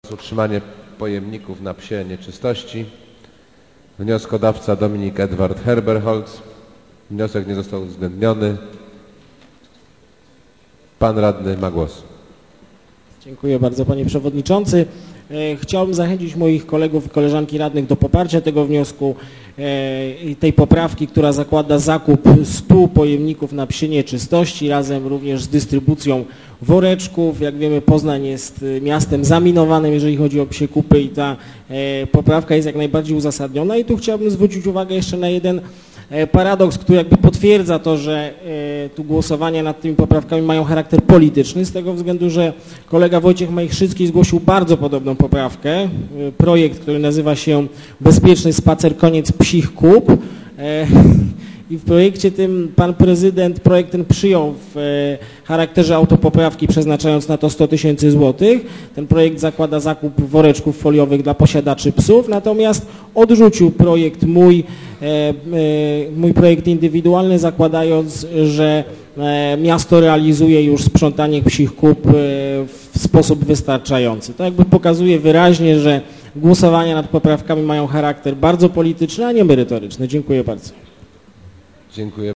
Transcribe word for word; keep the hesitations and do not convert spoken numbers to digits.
utrzymanie pojemników na psie nieczystości. Wnioskodawca Dominik Edward Herberholz. Wniosek nie został uwzględniony. Pan radny ma głos. Dziękuję bardzo, panie przewodniczący. Chciałbym zachęcić moich kolegów i koleżanki radnych do poparcia tego wniosku i tej poprawki, która zakłada zakup stu pojemników na psie nieczystości razem również z dystrybucją woreczków. Jak wiemy, Poznań jest miastem zaminowanym, jeżeli chodzi o psie kupy i ta poprawka jest jak najbardziej uzasadniona. I tu chciałbym zwrócić uwagę jeszcze na jeden paradoks, który jakby potwierdza to, że tu głosowania nad tymi poprawkami mają charakter polityczny, z tego względu, że kolega Wojciech Majchrzycki zgłosił bardzo podobną poprawkę, projekt, który nazywa się Bezpieczny spacer, koniec psich kup. I w projekcie tym pan prezydent projekt ten przyjął w charakterze autopoprawki, przeznaczając na to sto tysięcy złotych. Ten projekt zakłada zakup woreczków foliowych dla posiadaczy psów, natomiast odrzucił projekt mój, mój projekt indywidualny, zakładając, że miasto realizuje już sprzątanie psich kup w sposób wystarczający. To jakby pokazuje wyraźnie, że głosowania nad poprawkami mają charakter bardzo polityczny, a nie merytoryczny. Dziękuję bardzo. Dziękuję.